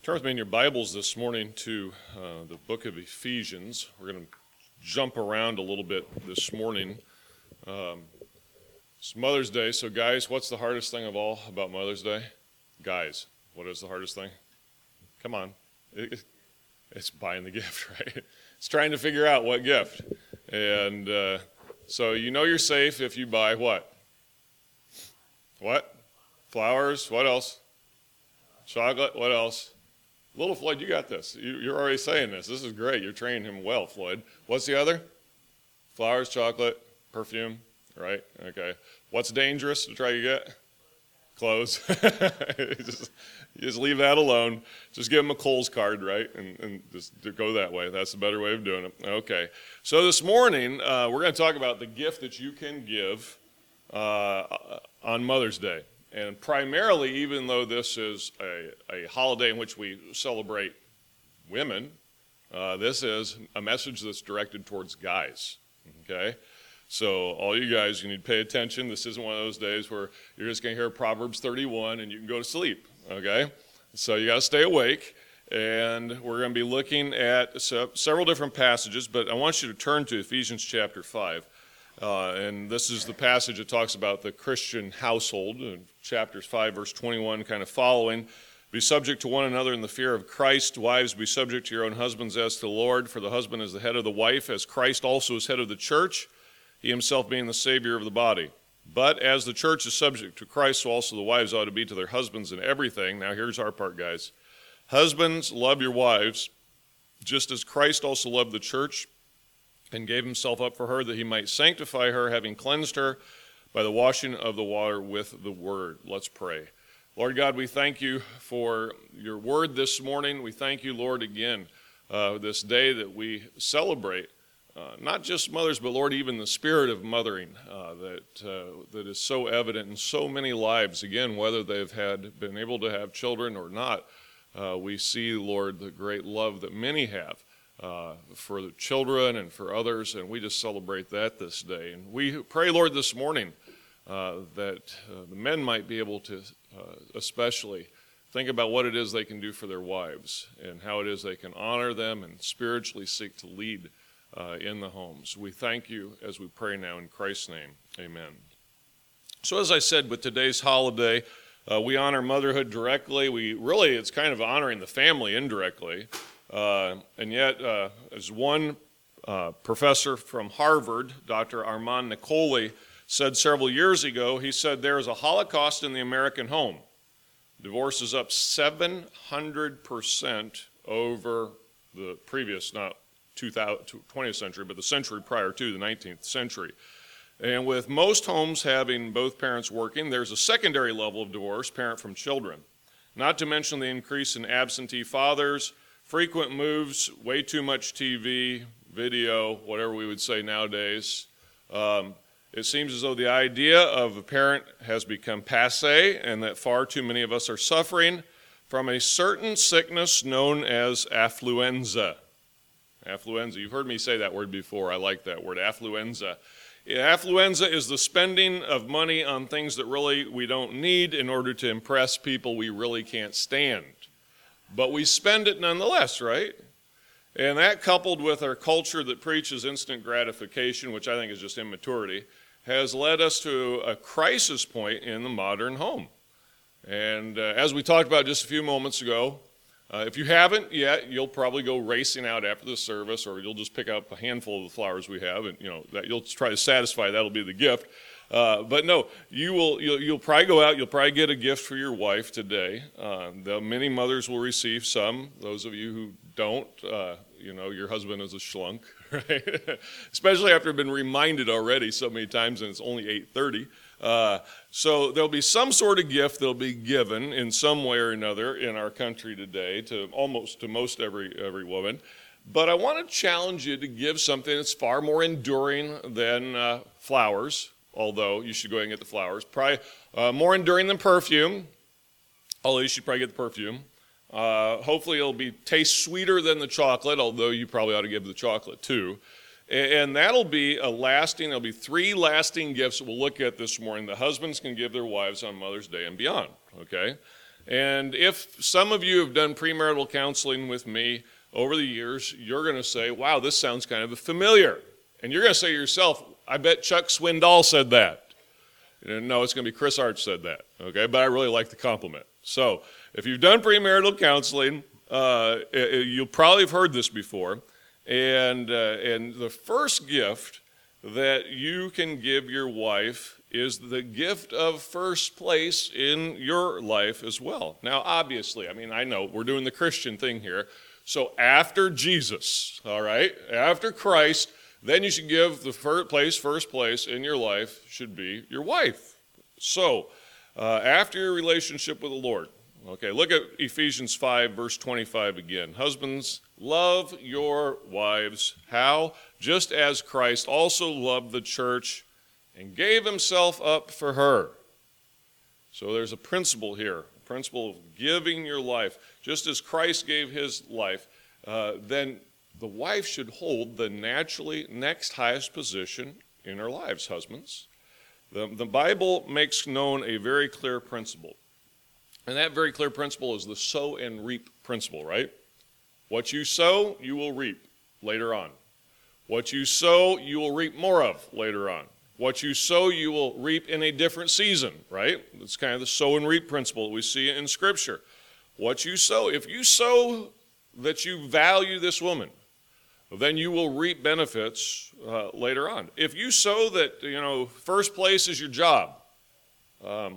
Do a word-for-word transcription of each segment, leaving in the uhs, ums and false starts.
Turn with me in your Bibles this morning to uh, the book of Ephesians. We're going to jump around a little bit this morning. Um, it's Mother's Day, so guys, what's the hardest thing of all about Mother's Day? Guys, what is the hardest thing? Come on. It, it's buying the gift, right? It's trying to figure out what gift. And uh, so you know you're safe if you buy what? What? Flowers. What else? Chocolate. What else? Little Floyd, you got this. You, you're already saying this. This is great. You're training him well, Floyd. What's the other? Flowers, chocolate, perfume, right? Okay. What's dangerous to try to get? Clothes. just, just leave that alone. Just give him a Kohl's card, right? And, and just go that way. That's the better way of doing it. Okay. So this morning, uh, we're going to talk about the gift that you can give uh, on Mother's Day. And primarily, even though this is a, a holiday in which we celebrate women, uh, this is a message that's directed towards guys, okay? So all you guys, you need to pay attention. This isn't one of those days where you're just going to hear Proverbs thirty-one and you can go to sleep, okay? So you got to stay awake, and we're going to be looking at se- several different passages, but I want you to turn to Ephesians chapter five. Uh, and this is the passage that talks about the Christian household, in chapters five, verse twenty-one, kind of following. Be subject to one another in the fear of Christ. Wives, be subject to your own husbands as to the Lord, for the husband is the head of the wife, as Christ also is head of the church, he himself being the Savior of the body. But as the church is subject to Christ, so also the wives ought to be to their husbands in everything. Now here's our part, guys. Husbands, love your wives, just as Christ also loved the church, and gave himself up for her, that he might sanctify her, having cleansed her by the washing of the water with the word. Let's pray. Lord God, we thank you for your word this morning. We thank you, Lord, again, uh, this day that we celebrate, uh, not just mothers, but Lord, even the spirit of mothering uh, that uh, that is so evident in so many lives. Again, whether they've had been able to have children or not, uh, we see, Lord, the great love that many have. Uh, for the children and for others, and we just celebrate that this day. And we pray, Lord, this morning uh, that uh, the men might be able to uh, especially think about what it is they can do for their wives and how it is they can honor them and spiritually seek to lead uh, in the homes. We thank you as we pray now in Christ's name. Amen. So as I said, with today's holiday, uh, we honor motherhood directly. We really, it's kind of honoring the family indirectly. Uh, and yet, uh, as one uh, professor from Harvard, Doctor Armand Nicoli, said several years ago, he said, there is a Holocaust in the American home. Divorce is up seven hundred percent over the previous, not twentieth century, but the century prior to the nineteenth century. And with most homes having both parents working, there's a secondary level of divorce, parent from children. Not to mention the increase in absentee fathers, frequent moves, way too much T V, video, whatever we would say nowadays. Um, it seems as though the idea of a parent has become passé, and that far too many of us are suffering from a certain sickness known as affluenza. Affluenza, you've heard me say that word before. I like that word, affluenza. Affluenza is the spending of money on things that really we don't need in order to impress people we really can't stand. But we spend it nonetheless, right? And that, coupled with our culture that preaches instant gratification, which I think is just immaturity, has led us to a crisis point in the modern home. And uh, as we talked about just a few moments ago, uh, if you haven't yet, you'll probably go racing out after the service, or you'll just pick up a handful of the flowers we have, and you know that you'll try to satisfy. That'll be the gift. Uh, but no, you will. You'll, you'll probably go out. You'll probably get a gift for your wife today. Uh, the many mothers will receive some. Those of you who don't, uh, you know, your husband is a schlunk, right? Especially after been reminded already so many times, and it's only eight thirty. Uh, so there'll be some sort of gift that'll be given in some way or another in our country today to almost to most every every woman. But I want to challenge you to give something that's far more enduring than uh, flowers. Although you should go ahead and get the flowers. Probably uh, more enduring than perfume, although you should probably get the perfume. Uh, hopefully it'll be taste sweeter than the chocolate, although you probably ought to give the chocolate too. And, and that'll be a lasting, there'll be three lasting gifts that we'll look at this morning that husbands can give their wives on Mother's Day and beyond, okay? And if some of you have done premarital counseling with me over the years, you're going to say, wow, this sounds kind of familiar. And you're going to say to yourself, I bet Chuck Swindoll said that. And no, it's going to be Chris Arch said that, okay? But I really like the compliment. So if you've done premarital counseling, uh, you'll probably have heard this before. And, uh, and the first gift that you can give your wife is the gift of first place in your life as well. Now, obviously, I mean, I know we're doing the Christian thing here. So after Jesus, all right, after Christ, then you should give the first place, first place in your life should be your wife. So uh, after your relationship with the Lord, okay, look at Ephesians five, verse twenty-five again. Husbands, love your wives. How? Just as Christ also loved the church and gave himself up for her. So there's a principle here, a principle of giving your life. Just as Christ gave his life, uh, then the wife should hold the naturally next highest position in her lives, husbands. The, the Bible makes known a very clear principle. And that very clear principle is the sow and reap principle, right? What you sow, you will reap later on. What you sow, you will reap more of later on. What you sow, you will reap in a different season, right? It's kind of the sow and reap principle that we see in Scripture. What you sow, if you sow that you value this woman, then you will reap benefits uh, later on. If you sow that, you know, first place is your job, um,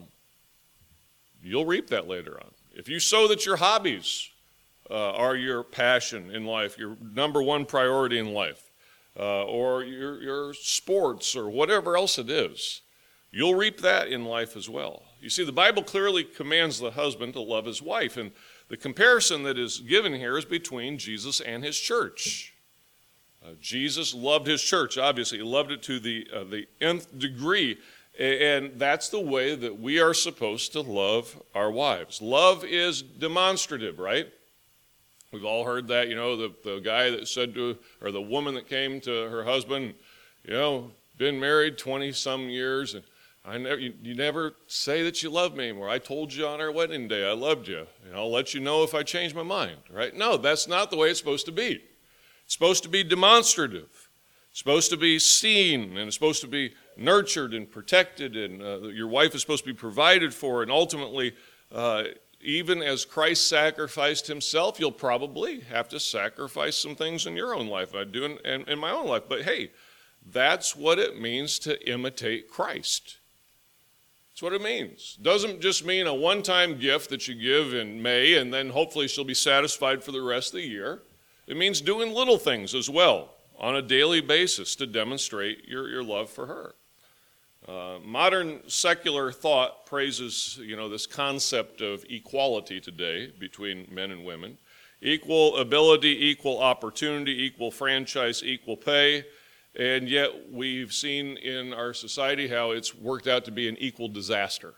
you'll reap that later on. If you sow that your hobbies uh, are your passion in life, your number one priority in life, uh, or your, your sports or whatever else it is, you'll reap that in life as well. You see, the Bible clearly commands the husband to love his wife, and the comparison that is given here is between Jesus and his church. Uh, Jesus loved his church, obviously. He loved it to the, uh, the nth degree, and that's the way that we are supposed to love our wives. Love is demonstrative, right? We've all heard that, you know, the, the guy that said to, or the woman that came to her husband, you know, been married twenty-some years, and I never, you, you never say that you love me anymore. I told you on our wedding day I loved you, and I'll let you know if I change my mind, right? No, that's not the way it's supposed to be. It's supposed to be demonstrative. It's supposed to be seen, and it's supposed to be nurtured and protected, and uh, your wife is supposed to be provided for, and ultimately, uh, even as Christ sacrificed himself, you'll probably have to sacrifice some things in your own life. I do in, in, in my own life, but hey, that's what it means to imitate Christ. That's what it means. Doesn't just mean a one-time gift that you give in May and then hopefully she'll be satisfied for the rest of the year. It means doing little things as well on a daily basis to demonstrate your, your love for her. Uh, modern secular thought praises, you know, this concept of equality today between men and women. Equal ability, equal opportunity, equal franchise, equal pay. And yet we've seen in our society how it's worked out to be an equal disaster.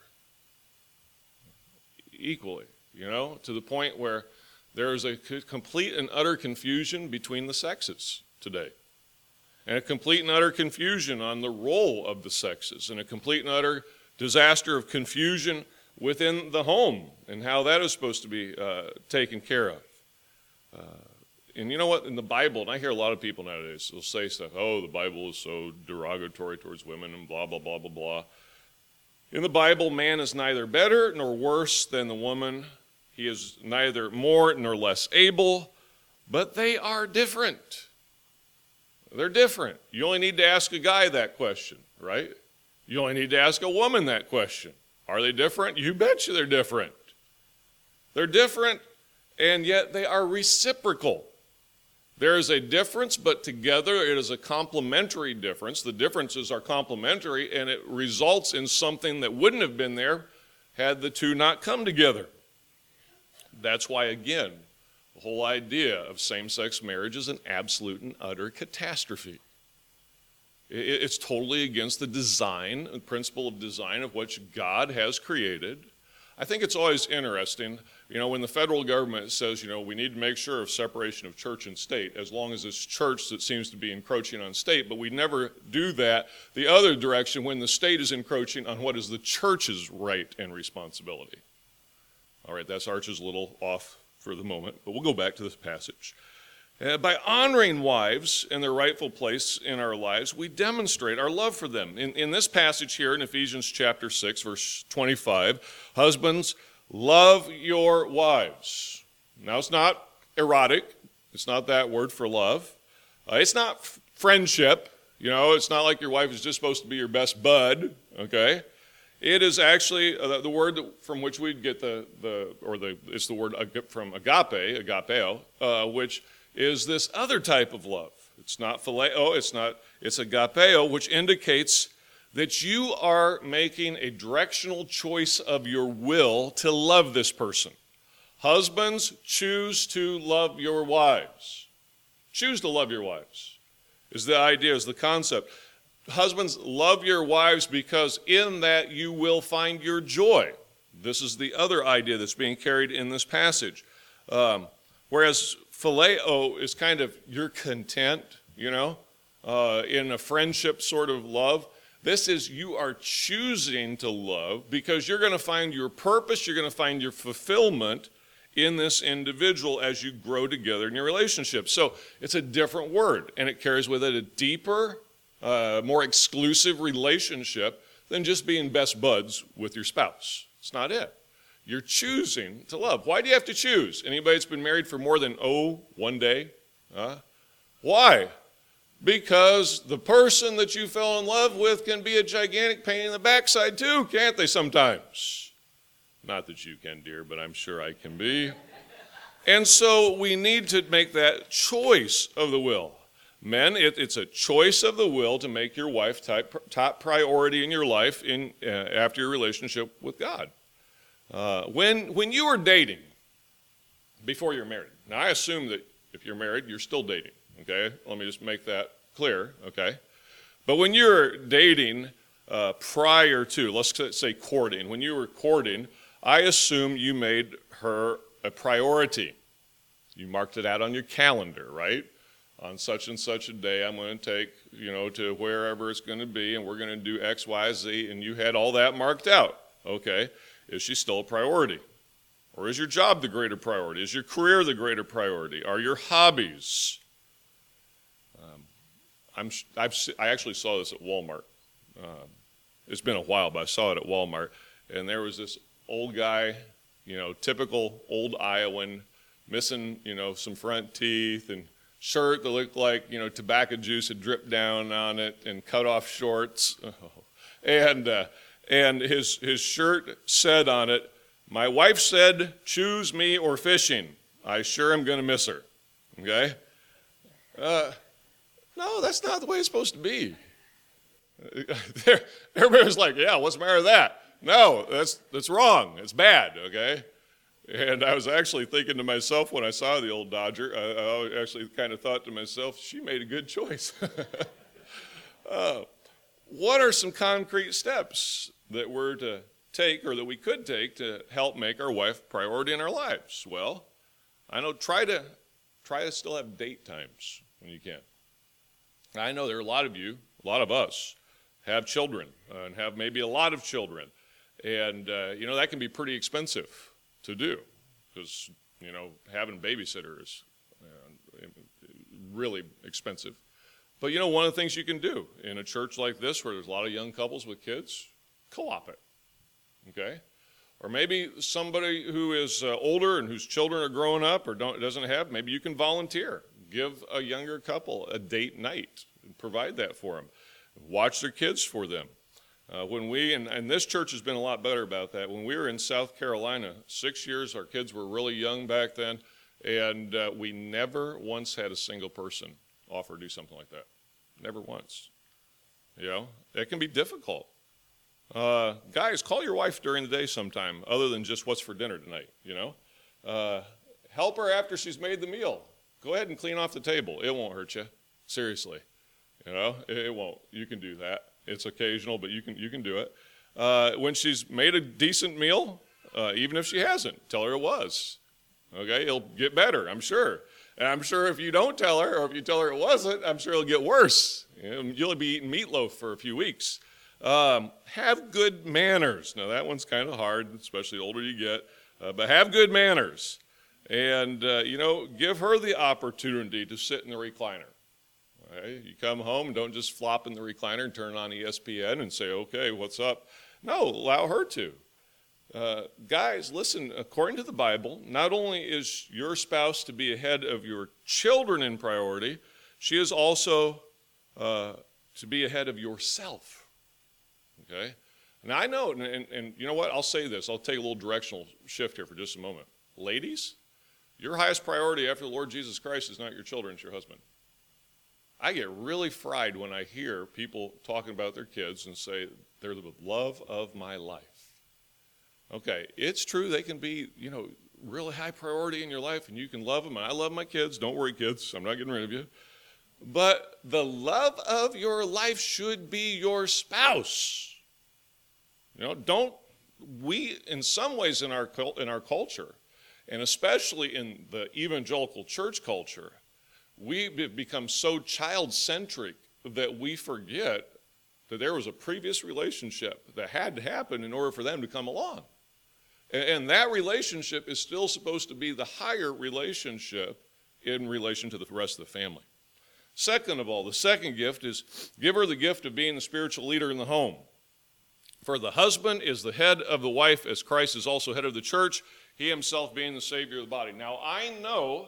Equally, you know, to the point where there is a complete and utter confusion between the sexes today. And a complete and utter confusion on the role of the sexes, and a complete and utter disaster of confusion within the home and how that is supposed to be uh, taken care of. Uh, and you know what? In the Bible, and I hear a lot of people nowadays, they'll say stuff, oh, the Bible is so derogatory towards women and blah, blah, blah, blah, blah. In the Bible, man is neither better nor worse than the woman. He is neither more nor less able, but they are different. They're different. You only need to ask a guy that question, right? You only need to ask a woman that question. Are they different? You betcha they're different. They're different, and yet they are reciprocal. There is a difference, but together it is a complementary difference. The differences are complementary, and it results in something that wouldn't have been there had the two not come together. That's why, again, the whole idea of same-sex marriage is an absolute and utter catastrophe. It's totally against the design, the principle of design of which God has created. I think it's always interesting, you know, when the federal government says, you know, we need to make sure of separation of church and state, as long as it's church that seems to be encroaching on state, but we never do that the other direction when the state is encroaching on what is the church's right and responsibility. All right, that's Arch's a little off for the moment, but we'll go back to this passage. Uh, by honoring wives in their rightful place in our lives, we demonstrate our love for them. In, in this passage here in Ephesians chapter six, verse twenty-five, husbands, love your wives. Now, it's not erotic. It's not that word for love. Uh, it's not f- friendship. You know, it's not like your wife is just supposed to be your best bud, okay? It is actually uh, the word from which we get the, the or the, it's the word from agape, agapeo, uh, which is this other type of love. It's not phileo, it's not, it's agapeo, which indicates that you are making a directional choice of your will to love this person. Husbands, choose to love your wives. Choose to love your wives is the idea, is the concept. Husbands, love your wives because in that you will find your joy. This is the other idea that's being carried in this passage. Um, whereas phileo is kind of you're content, you know, uh, in a friendship sort of love. This is you are choosing to love because you're going to find your purpose, you're going to find your fulfillment in this individual as you grow together in your relationship. So it's a different word, and it carries with it a deeper, uh, more exclusive relationship than just being best buds with your spouse. It's not it. You're choosing to love. Why do you have to choose? Anybody that's been married for more than, oh, one day? Huh? Why? Because the person that you fell in love with can be a gigantic pain in the backside too, can't they sometimes? Not that you can, dear, but I'm sure I can be. And so we need to make that choice of the will. Men, it, it's a choice of the will to make your wife type, top priority in your life in, uh, after your relationship with God. Uh, when, when you were dating, before you're married, now I assume that if you're married, you're still dating, okay? Let me just make that clear, okay? But when you're dating uh, prior to, let's say courting, when you were courting, I assume you made her a priority. You marked it out on your calendar, right? On such and such a day, I'm going to take, you know, to wherever it's going to be, and we're going to do X, Y, Z, and you had all that marked out. Okay, is she still a priority? Or is your job the greater priority? Is your career the greater priority? Are your hobbies? Um, I'm, I've, I actually saw this at Walmart. Uh, it's been a while, but I saw it at Walmart, and there was this old guy, you know, typical old Iowan, missing, you know, some front teeth and shirt that looked like, you know, tobacco juice had dripped down on it and cut off shorts. Oh. And uh, and his his shirt said on it, "My wife said, choose me or fishing. I sure am going to miss her." Okay? Uh, no, that's not the way it's supposed to be. Everybody was like, yeah, what's the matter with that? No, that's that's wrong. It's bad, okay? And I was actually thinking to myself when I saw the old Dodger, I, I actually kind of thought to myself, she made a good choice. uh, what are some concrete steps that we're to take or that we could take to help make our wife priority in our lives? Well, I know try to try to still have date times when you can. I know there are a lot of you, a lot of us, have children uh, and have maybe a lot of children. And, uh, you know, that can be pretty expensive to do because, you know, having a babysitter is uh, really expensive. But, you know, one of the things you can do in a church like this where there's a lot of young couples with kids, co-op it, okay? Or maybe somebody who is uh, older and whose children are growing up or don't, doesn't have, maybe you can volunteer. Give a younger couple a date night and provide that for them. Watch their kids for them. Uh, when we, and, and this church has been a lot better about that. When we were in South Carolina, six years, our kids were really young back then, and uh, we never once had a single person offer to do something like that. Never once. You know, it can be difficult. Uh, guys, call your wife during the day sometime, other than just what's for dinner tonight, you know. Uh, help her after she's made the meal. Go ahead and clean off the table. It won't hurt you. Seriously. You know, it, it won't. You can do that. It's occasional, but you can you can do it. Uh, when she's made a decent meal, uh, even if she hasn't, tell her it was. Okay, it'll get better, I'm sure. And I'm sure if you don't tell her, or if you tell her it wasn't, I'm sure it'll get worse. You know, you'll be eating meatloaf for a few weeks. Um, have good manners. Now, that one's kind of hard, especially the older you get. uh, but have good manners. And, uh, you know, give her the opportunity to sit in the recliner. Right? You come home and don't just flop in the recliner and turn on E S P N and say, okay, what's up? No, allow her to. Uh, guys, listen, according to the Bible, not only is your spouse to be ahead of your children in priority, she is also uh, to be ahead of yourself. Okay? Now, I know, and, and, and you know what? I'll say this. I'll take a little directional shift here for just a moment. Ladies, your highest priority after the Lord Jesus Christ is not your children, it's your husband. I get really fried when I hear people talking about their kids and say, they're the love of my life. Okay, it's true they can be, you know, really high priority in your life and you can love them. And I love my kids. Don't worry, kids. I'm not getting rid of you. But the love of your life should be your spouse. You know, don't, we, in some ways in our in our culture, and especially in the evangelical church culture, we become so child-centric that we forget that there was a previous relationship that had to happen in order for them to come along. And that relationship is still supposed to be the higher relationship in relation to the rest of the family. Second of all, the second gift is give her the gift of being the spiritual leader in the home. For the husband is the head of the wife, as Christ is also head of the church, he himself being the Savior of the body. Now, I know,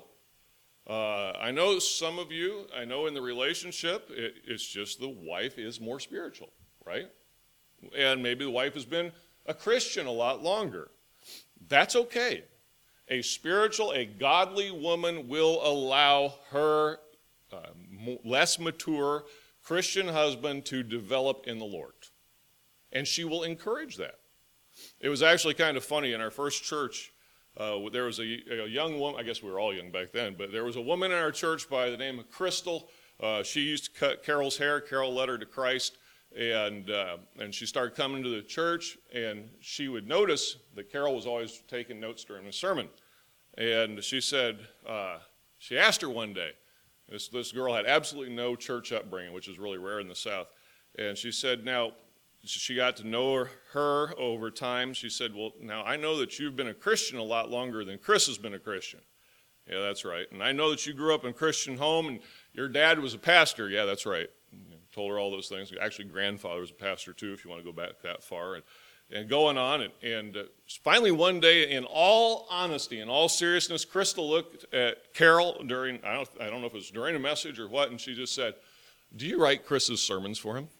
uh, I know some of you, I know in the relationship, it, it's just the wife is more spiritual, right? And maybe the wife has been a Christian a lot longer. That's okay. A spiritual, a godly woman will allow her uh, less mature Christian husband to develop in the Lord. And she will encourage that. It was actually kind of funny in our first church. Uh, there was a, a young woman, I guess we were all young back then, but there was a woman in our church by the name of Crystal. Uh, she used to cut Carol's hair. Carol led her to Christ, and uh, and she started coming to the church, and she would notice that Carol was always taking notes during the sermon. And she said, uh, she asked her one day, this, this girl had absolutely no church upbringing, which is really rare in the South, and she said, now, she got to know her, her over time. She said, well, now I know that you've been a Christian a lot longer than Chris has been a Christian. Yeah, that's right. And I know that you grew up in a Christian home and your dad was a pastor. Yeah, that's right. Told her all those things. Actually, grandfather was a pastor too, if you want to go back that far. And, and going on. And, and uh, finally one day, in all honesty, in all seriousness, Crystal looked at Carol during, I don't, I don't know if it was during a message or what, and she just said, do you write Chris's sermons for him?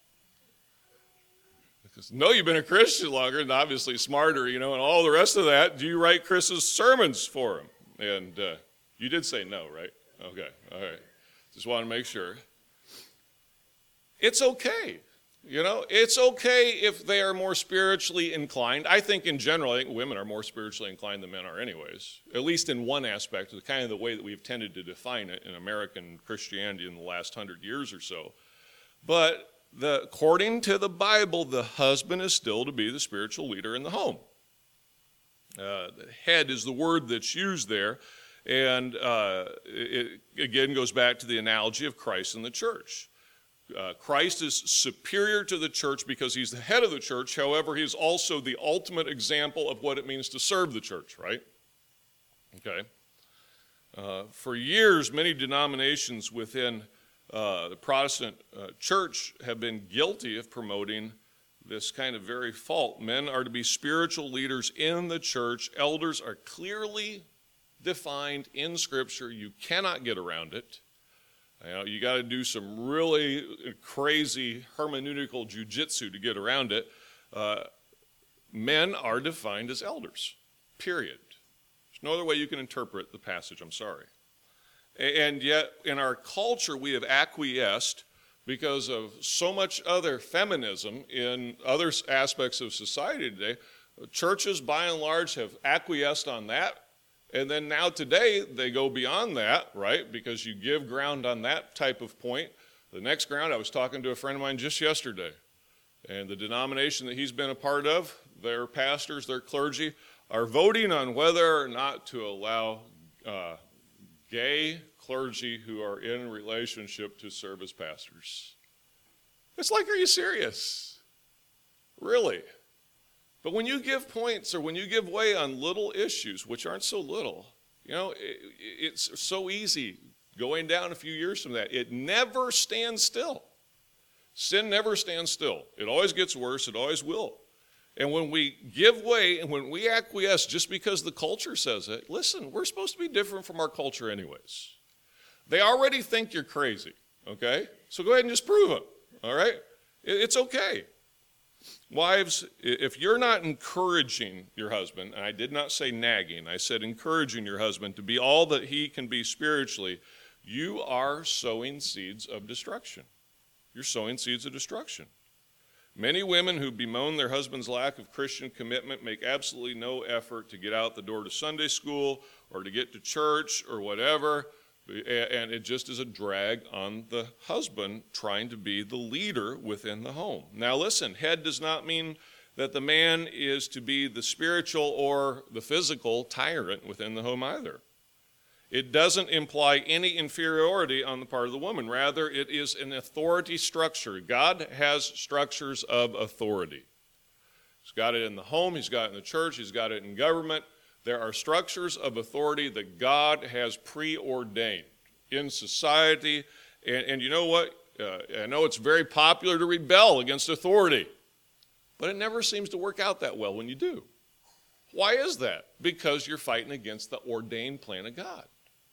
No, you've been a Christian longer and obviously smarter, you know, and all the rest of that. Do you write Chris's sermons for him? And uh, you did say no, right? Okay, all right. Just want to make sure. It's okay. You know, it's okay if they are more spiritually inclined. I think in general, I think women are more spiritually inclined than men are anyways, at least in one aspect, the kind of the way that we've tended to define it in American Christianity in the last hundred years or so. But The, according to the Bible, the husband is still to be the spiritual leader in the home. Uh, the head is the word that's used there, and uh, it again goes back to the analogy of Christ and the church. Uh, Christ is superior to the church because he's the head of the church. However, he's also the ultimate example of what it means to serve the church, right? Okay. Uh, for years, many denominations within Uh, the Protestant uh, church have been guilty of promoting this kind of very fault. Men are to be spiritual leaders in the church. Elders are clearly defined in Scripture. You cannot get around it. You know, you got to do some really crazy hermeneutical jujitsu to get around it. Uh, men are defined as elders, period. There's no other way you can interpret the passage, I'm sorry. And yet, in our culture, we have acquiesced because of so much other feminism in other aspects of society today. Churches, by and large, have acquiesced on that. And then now today, they go beyond that, right? Because you give ground on that type of point. The next ground, I was talking to a friend of mine just yesterday. And the denomination that he's been a part of, their pastors, their clergy, are voting on whether or not to allow uh, gay clergy who are in relationship to serve as pastors. It's like, are you serious? Really? But when you give points or when you give way on little issues, which aren't so little, you know, it, it's so easy going down a few years from that. It never stands still. Sin never stands still. It always gets worse. It always will. And when we give way and when we acquiesce just because the culture says it, listen, we're supposed to be different from our culture anyways. They already think you're crazy, okay? So go ahead and just prove it, all right? It's okay. Wives, if you're not encouraging your husband, and I did not say nagging, I said encouraging your husband to be all that he can be spiritually, you are sowing seeds of destruction. You're sowing seeds of destruction. Many women who bemoan their husband's lack of Christian commitment make absolutely no effort to get out the door to Sunday school or to get to church or whatever, and it just is a drag on the husband trying to be the leader within the home. Now listen, head does not mean that the man is to be the spiritual or the physical tyrant within the home either. It doesn't imply any inferiority on the part of the woman. Rather, it is an authority structure. God has structures of authority. He's got it in the home, he's got it in the church, he's got it in government. There are structures of authority that God has preordained in society. And, and you know what? Uh, I know it's very popular to rebel against authority, but it never seems to work out that well when you do. Why is that? Because you're fighting against the ordained plan of God.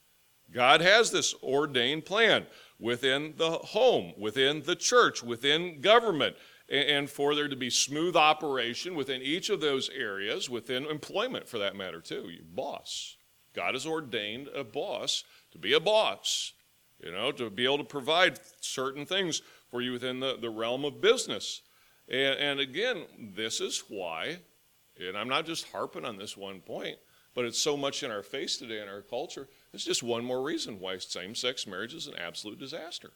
God has this ordained plan within the home, within the church, within government, and for there to be smooth operation within each of those areas, within employment for that matter too. You boss. God has ordained a boss to be a boss, you know, to be able to provide certain things for you within the, the realm of business. And, and again, this is why, and I'm not just harping on this one point, but it's so much in our face today in our culture, it's just one more reason why same-sex marriage is an absolute disaster.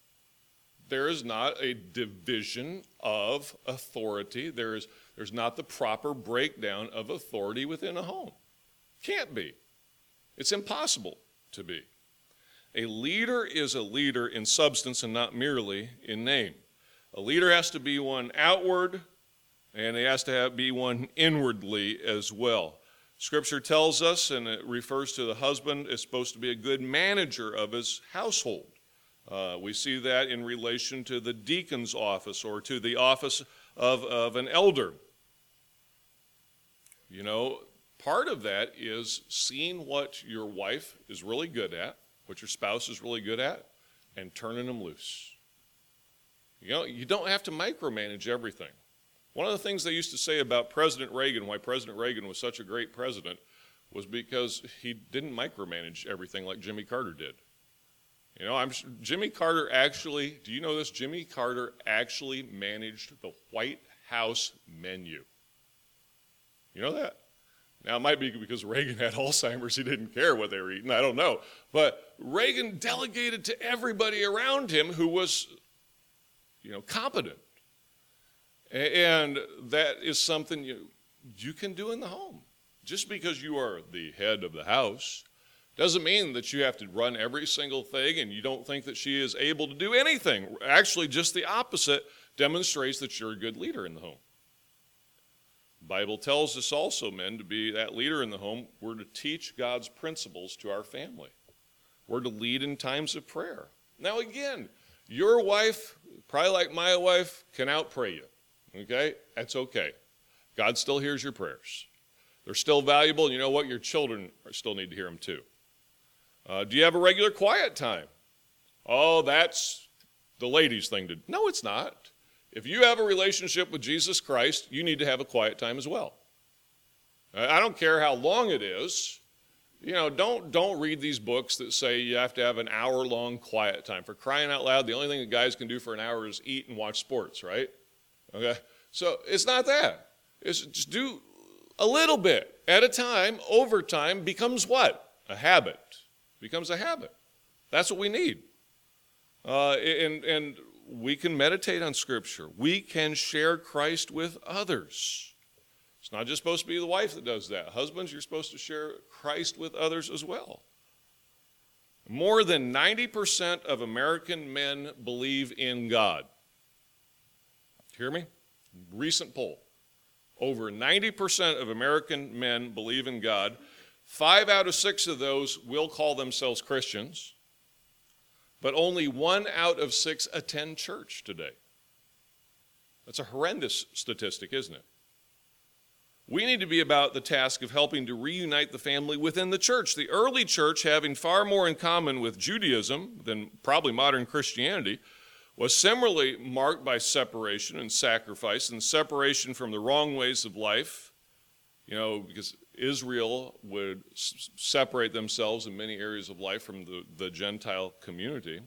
There is not a division of authority. There is, there's not the proper breakdown of authority within a home. Can't be. It's impossible to be. A leader is a leader in substance and not merely in name. A leader has to be one outward, and he has to have, be one inwardly as well. Scripture tells us, and it refers to the husband, is supposed to be a good manager of his household. Uh, we see that in relation to the deacon's office or to the office of, of an elder. You know, part of that is seeing what your wife is really good at, what your spouse is really good at, and turning them loose. You know, you don't have to micromanage everything. One of the things they used to say about President Reagan, why President Reagan was such a great president, was because he didn't micromanage everything like Jimmy Carter did. You know, I'm Jimmy Carter actually, do you know this? Jimmy Carter actually managed the White House menu. You know that? Now, it might be because Reagan had Alzheimer's, he didn't care what they were eating, I don't know. But Reagan delegated to everybody around him who was, you know, competent. And that is something you, you can do in the home. Just because you are the head of the house doesn't mean that you have to run every single thing and you don't think that she is able to do anything. Actually, just the opposite demonstrates that you're a good leader in the home. The Bible tells us also, men, to be that leader in the home, we're to teach God's principles to our family. We're to lead in times of prayer. Now again, your wife, probably like my wife, can outpray you. Okay? That's okay. God still hears your prayers. They're still valuable, and you know what? Your children still need to hear them too. Uh, do you have a regular quiet time? Oh, that's the ladies' thing to do. No, it's not. If you have a relationship with Jesus Christ, you need to have a quiet time as well. I don't care how long it is. You know, don't don't read these books that say you have to have an hour-long quiet time. For crying out loud, the only thing that guys can do for an hour is eat and watch sports, right? Okay? So it's not that. It's just do a little bit at a time. Over time becomes what? A habit. Becomes a habit. That's what we need. Uh, and, and we can meditate on Scripture. We can share Christ with others. It's not just supposed to be the wife that does that. Husbands, you're supposed to share Christ with others as well. More than ninety percent of American men believe in God. Hear me? Recent poll. Over ninety percent of American men believe in God. Five out of six of those will call themselves Christians, but only one out of six attend church today. That's a horrendous statistic, isn't it? We need to be about the task of helping to reunite the family within the church. The early church, having far more in common with Judaism than probably modern Christianity, was similarly marked by separation and sacrifice and separation from the wrong ways of life, you know, because Israel would s- separate themselves in many areas of life from the, the Gentile community.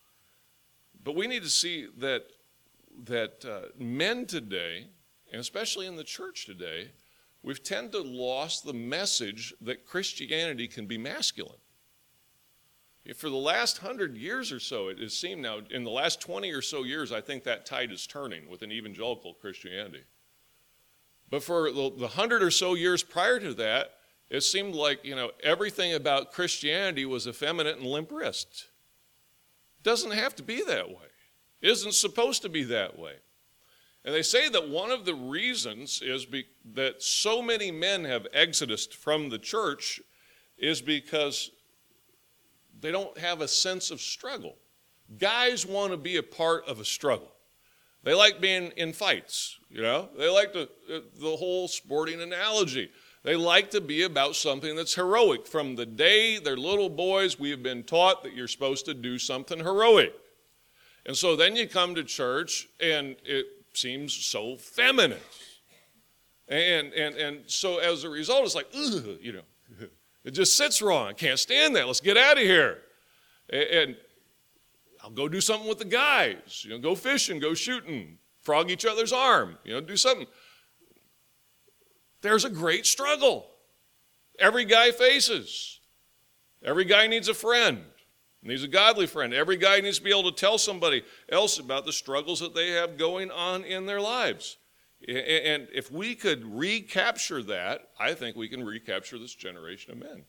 But we need to see that, that uh, men today, and especially in the church today, we've tended to lost the message that Christianity can be masculine. For the last hundred years or so, it has seemed now, in the last twenty or so years, I think that tide is turning with an evangelical Christianity. But for the, the hundred or so years prior to that, it seemed like, you know, everything about Christianity was effeminate and limp wrist. It doesn't have to be that way. It isn't supposed to be that way. And they say that one of the reasons is be, that so many men have exited from the church is because they don't have a sense of struggle. Guys want to be a part of a struggle. They like being in fights, you know. They like the, the whole sporting analogy. They like to be about something that's heroic. From the day they're little boys, we have been taught that you're supposed to do something heroic. And so then you come to church, and it seems so feminine. And, and, and so as a result, it's like, ugh, you know. It just sits wrong. I can't stand that. Let's get out of here. And I'll go do something with the guys. You know, go fishing, go shooting, frog each other's arm. You know, do something. There's a great struggle. Every guy faces. Every guy needs a friend. Needs a godly friend. Every guy needs to be able to tell somebody else about the struggles that they have going on in their lives. And if we could recapture that, I think we can recapture this generation of men.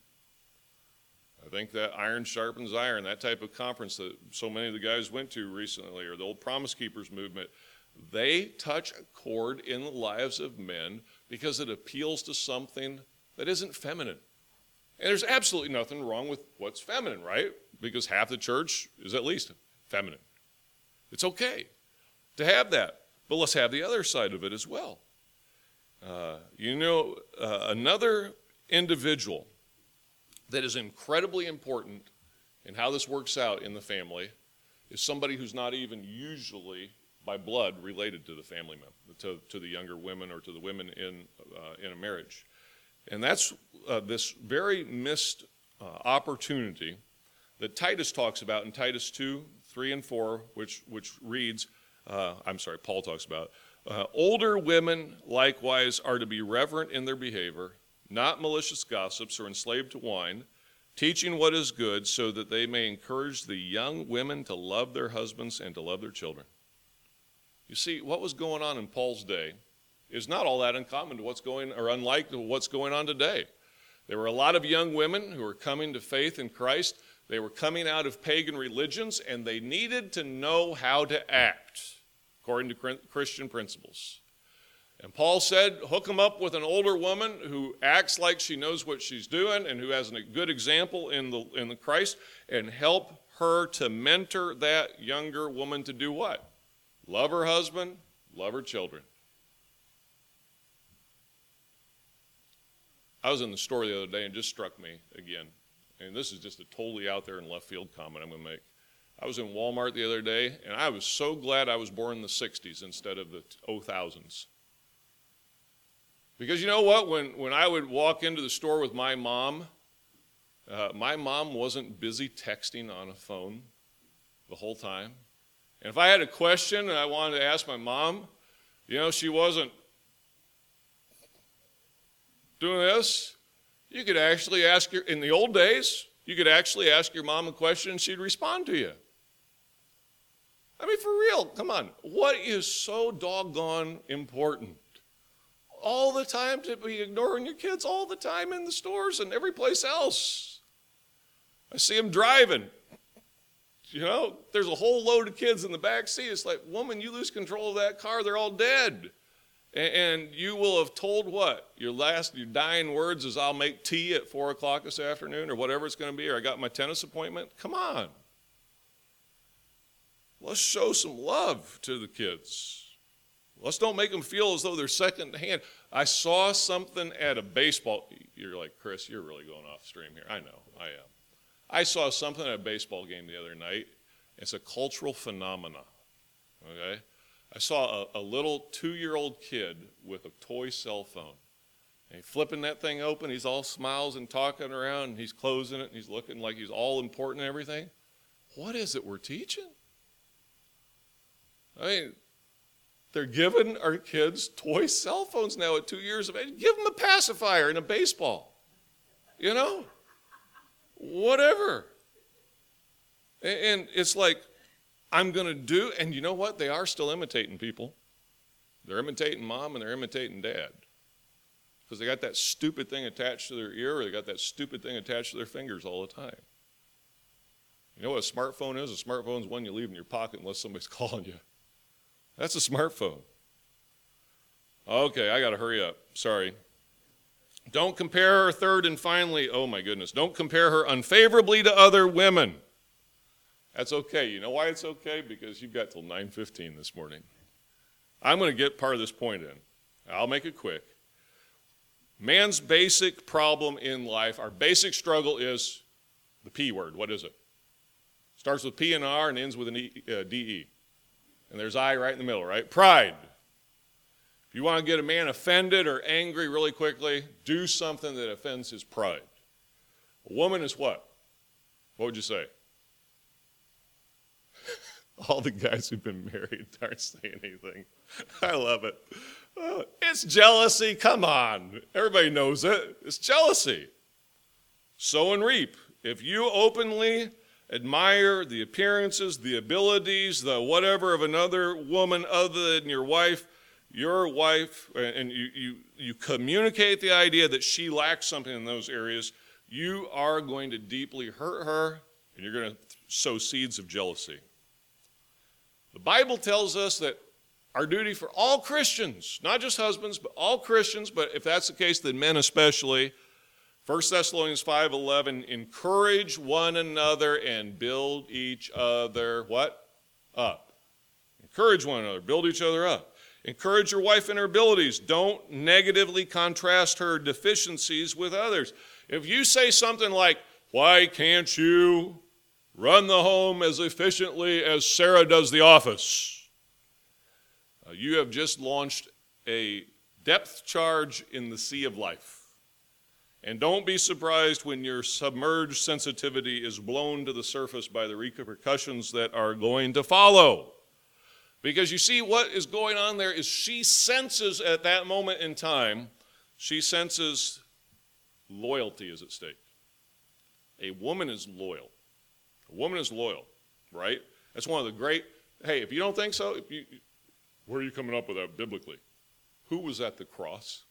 I think that iron sharpens iron, that type of conference that so many of the guys went to recently, or the old Promise Keepers movement, they touch a chord in the lives of men because it appeals to something that isn't feminine. And there's absolutely nothing wrong with what's feminine, right? Because half the church is at least feminine. It's okay to have that. But let's have the other side of it as well. Uh, you know, uh, another individual that is incredibly important in how this works out in the family is somebody who's not even usually by blood related to the family member, to, to the younger women or to the women in, uh, in a marriage. And that's uh, this very missed uh, opportunity that Titus talks about in Titus two, three, and four, which, which reads, Uh, I'm sorry, Paul talks about, uh, older women likewise are to be reverent in their behavior, not malicious gossips or enslaved to wine, teaching what is good so that they may encourage the young women to love their husbands and to love their children. You see, what was going on in Paul's day is not all that uncommon to what's going, or unlike to what's going on today. There were a lot of young women who were coming to faith in Christ. They were coming out of pagan religions, and they needed to know how to act according to Christian principles. And Paul said, hook them up with an older woman who acts like she knows what she's doing and who has a good example in the in the Christ, and help her to mentor that younger woman to do what? Love her husband, love her children. I was in the store the other day and it just struck me again. And this is just a totally out there in left field comment I'm going to make. I was in Walmart the other day, and I was so glad I was born in the sixties instead of the oh thousands. Because you know what? When, when I would walk into the store with my mom, uh, my mom wasn't busy texting on a phone the whole time. And if I had a question and I wanted to ask my mom, you know, she wasn't doing this. You could actually ask your, in the old days, you could actually ask your mom a question and she'd respond to you. I mean, for real, come on. What is so doggone important? All the time to be ignoring your kids all the time in the stores and every place else. I see them driving. You know, there's a whole load of kids in the back seat. It's like, woman, you lose control of that car, they're all dead. And you will have told what? Your last, your dying words is, I'll make tea at four o'clock this afternoon, or whatever it's going to be, or I got my tennis appointment. Come on. Let's show some love to the kids. Let's don't make them feel as though they're second hand. I saw something at a baseball. You're like, Chris, you're really going off stream here. I know, I am. I saw something at a baseball game the other night. It's a cultural phenomenon, okay? I saw a, a little two-year-old kid with a toy cell phone. And he's flipping that thing open. He's all smiles and talking around, and he's closing it, and he's looking like he's all important and everything. What is it we're teaching? I mean, they're giving our kids toy cell phones now at two years of age. Give them a pacifier and a baseball. You know? Whatever. And, and it's like, I'm going to do, and you know what? They are still imitating people. They're imitating mom and they're imitating dad. Because they got that stupid thing attached to their ear, or they got that stupid thing attached to their fingers all the time. You know what a smartphone is? A smartphone is one you leave in your pocket unless somebody's calling you. That's a smartphone. Okay, I got to hurry up. Sorry. Don't compare her, third and finally, oh my goodness, don't compare her unfavorably to other women. That's okay. You know why it's okay? Because you've got till nine fifteen this morning. I'm going to get part of this point in. I'll make it quick. Man's basic problem in life, our basic struggle is the P word. What is it? Starts with P and R and ends with an E, uh, D E. And there's I right in the middle, right? Pride. If you want to get a man offended or angry really quickly, do something that offends his pride. A woman is what? What would you say? All the guys who've been married aren't saying anything. I love it. Oh, it's jealousy. Come on. Everybody knows it. It's jealousy. Sow and reap. If you openly admire the appearances, the abilities, the whatever of another woman other than your wife, your wife, and you, you, you communicate the idea that she lacks something in those areas, you are going to deeply hurt her, and you're going to sow seeds of jealousy. The Bible tells us that our duty for all Christians, not just husbands, but all Christians, but if that's the case, then men especially, First Thessalonians five eleven, encourage one another and build each other, what? Up. Encourage one another, build each other up. Encourage your wife in her abilities. Don't negatively contrast her deficiencies with others. If you say something like, why can't you run the home as efficiently as Sarah does the office? Uh, you have just launched a depth charge in the sea of life. And don't be surprised when your submerged sensitivity is blown to the surface by the repercussions that are going to follow. Because you see, what is going on there is she senses at that moment in time, she senses loyalty is at stake. A woman is loyal. A woman is loyal, right? That's one of the great, hey, if you don't think so, if you, where are you coming up with that biblically? Who was at the cross?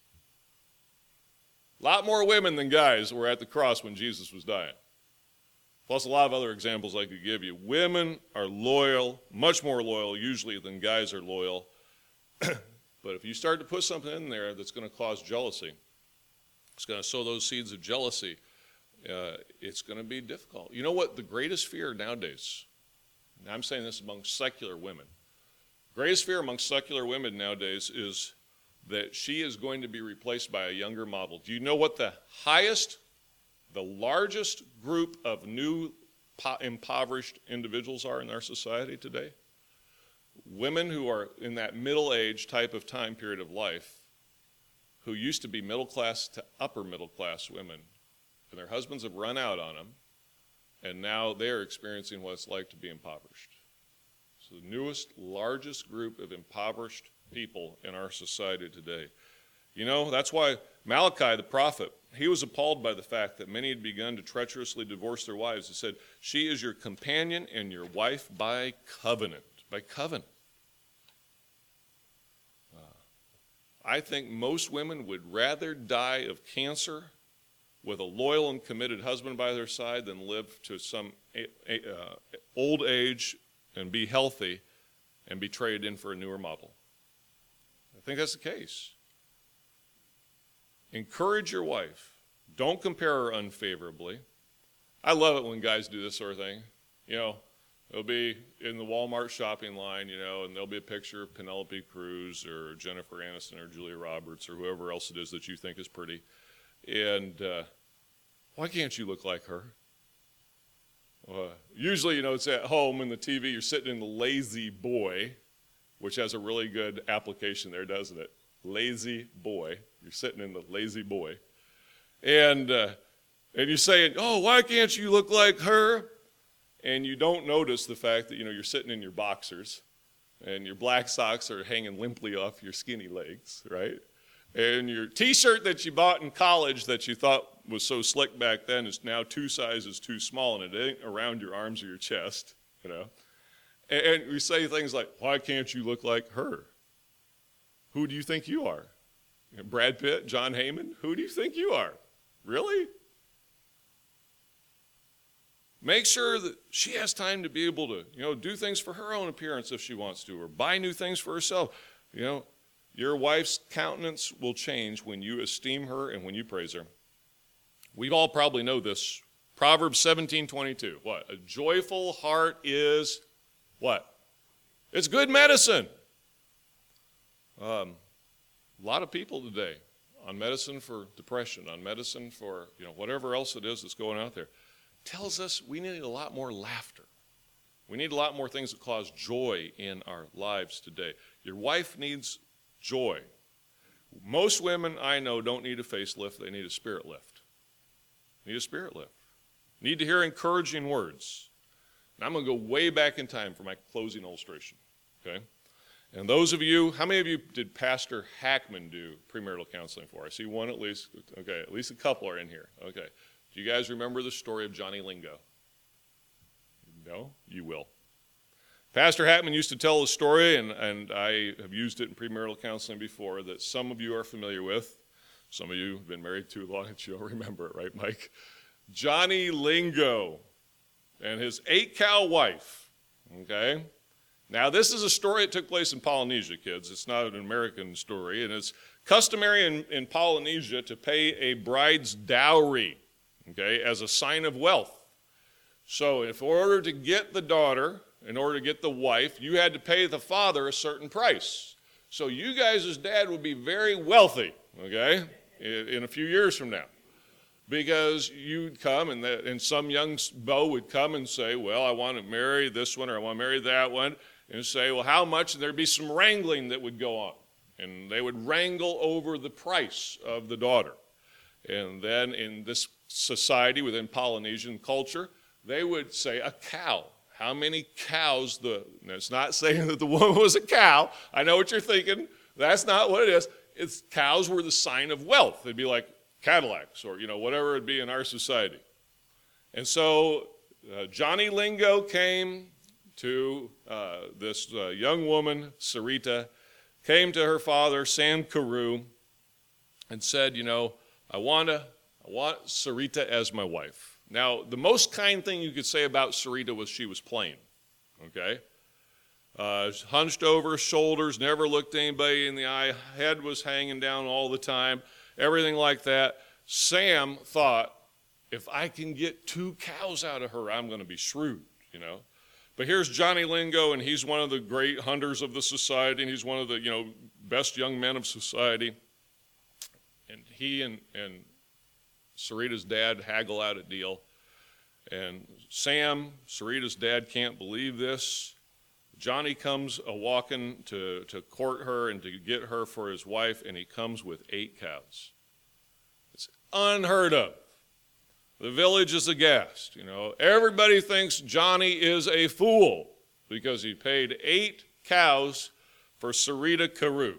A lot more women than guys were at the cross when Jesus was dying. Plus a lot of other examples I could give you. Women are loyal, much more loyal usually than guys are loyal. But if you start to put something in there that's going to cause jealousy, it's going to sow those seeds of jealousy, uh, it's going to be difficult. You know what the greatest fear nowadays, and I'm saying this among secular women, the greatest fear among secular women nowadays is that she is going to be replaced by a younger model. Do you know what the highest, the largest group of new po- impoverished individuals are in our society today? Women who are in that middle-age type of time period of life, who used to be middle-class to upper-middle-class women, and their husbands have run out on them, and now they're experiencing what it's like to be impoverished. So the newest, largest group of impoverished people in our society today. You know, that's why Malachi, the prophet, he was appalled by the fact that many had begun to treacherously divorce their wives. He said, she is your companion and your wife by covenant. By covenant. Uh, I think most women would rather die of cancer with a loyal and committed husband by their side than live to some uh, old age and be healthy and be traded in for a newer model. I think that's the case. Encourage your wife. Don't compare her unfavorably. I love it when guys do this sort of thing. You know, they'll be in the Walmart shopping line, you know, and there'll be a picture of Penelope Cruz or Jennifer Aniston or Julia Roberts or whoever else it is that you think is pretty. And uh, why can't you look like her? Uh, usually, you know, it's at home in the T V, you're sitting in the Lazy Boy, which has a really good application there, doesn't it? Lazy Boy. You're sitting in the Lazy Boy. And uh, and you're saying, oh, why can't you look like her? And you don't notice the fact that, you know, you're sitting in your boxers and your black socks are hanging limply off your skinny legs, right? And your T-shirt that you bought in college that you thought was so slick back then is now two sizes too small, and it ain't around your arms or your chest, you know? And, and we say things like, why can't you look like her? Who do you think you are? You know, Brad Pitt, John Heyman? Who do you think you are? Really? Make sure that she has time to be able to, you know, do things for her own appearance if she wants to, or buy new things for herself. You know, your wife's countenance will change when you esteem her and when you praise her. We all probably know this. Proverbs seventeen twenty-two. What? A joyful heart is what? It's good medicine. Um, a lot of people today on medicine for depression, on medicine for, you know, whatever else it is that's going out there, tells us we need a lot more laughter. We need a lot more things that cause joy in our lives today. Your wife needs joy. Most women I know don't need a facelift, they need a spirit lift. Need a spirit lift. Need to hear encouraging words. And I'm going to go way back in time for my closing illustration, okay? And those of you, how many of you did Pastor Hackman do premarital counseling for? I see one at least. Okay, at least a couple are in here. Okay. Do you guys remember the story of Johnny Lingo? No? You will. Pastor Hackman used to tell a story, and, and I have used it in premarital counseling before, that some of you are familiar with. Some of you have been married too long that you'll remember it, right, Mike? Johnny Lingo and his eight-cow wife, okay? Now, this is a story that took place in Polynesia, kids. It's not an American story, and it's customary in, in Polynesia to pay a bride's dowry, okay, as a sign of wealth. So if in order to get the daughter, in order to get the wife, you had to pay the father a certain price. So you guys as dad would be very wealthy, okay, in, in a few years from now. Because you'd come, and, the, and some young beau would come and say, well, I want to marry this one, or I want to marry that one, and say, well, how much? And there'd be some wrangling that would go on. And they would wrangle over the price of the daughter. And then in this society within Polynesian culture, they would say a cow. How many cows the, now it's not saying that the woman was a cow. I know what you're thinking. That's not what it is. It's cows were the sign of wealth. It'd be like Cadillacs or, you know, whatever it'd be in our society. And so uh, Johnny Lingo came to uh, this uh, young woman, Sarita, came to her father, Sam Carew, and said, you know, I want to, I want Sarita as my wife. Now, the most kind thing you could say about Sarita was she was plain, okay? Uh, hunched over shoulders, never looked anybody in the eye, head was hanging down all the time, everything like that. Sam thought, if I can get two cows out of her, I'm going to be shrewd, you know? But here's Johnny Lingo, and he's one of the great hunters of the society, and he's one of the, you know, best young men of society. And he and, and Sarita's dad haggle out a deal. And Sam, Sarita's dad, can't believe this. Johnny comes a-walking to, to court her and to get her for his wife, and he comes with eight cows. It's unheard of. The village is aghast. You know, everybody thinks Johnny is a fool because he paid eight cows for Sarita Carew.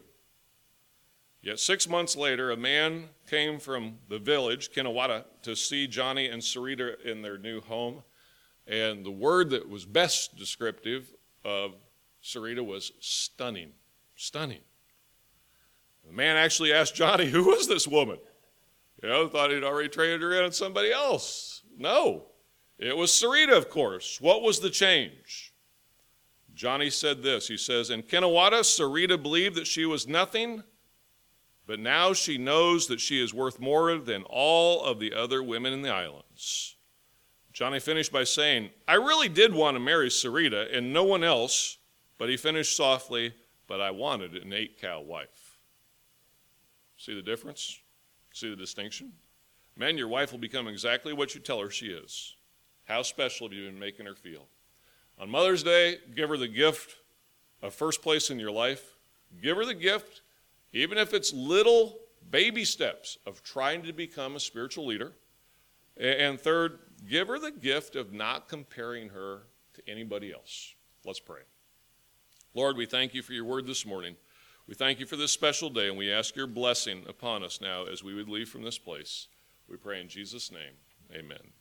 Yet six months later, a man came from the village, Kinawata, to see Johnny and Sarita in their new home. And the word that was best descriptive of Sarita was stunning. Stunning. The man actually asked Johnny, who was this woman? You know, thought he'd already traded her in on somebody else. No. It was Sarita, of course. What was the change? Johnny said this. He says, in Kennewatta, Sarita believed that she was nothing, but now she knows that she is worth more than all of the other women in the islands. Johnny finished by saying, I really did want to marry Sarita and no one else, but he finished softly, but I wanted an eight-cow wife. See the difference? See the distinction? Men, your wife will become exactly what you tell her she is. How special have you been making her feel? On Mother's Day, give her the gift of first place in your life. Give her the gift, even if it's little baby steps of trying to become a spiritual leader. And third, give her the gift of not comparing her to anybody else. Let's pray. Lord, we thank you for your word this morning. We thank you for this special day, and we ask your blessing upon us now as we would leave from this place. We pray in Jesus' name, amen.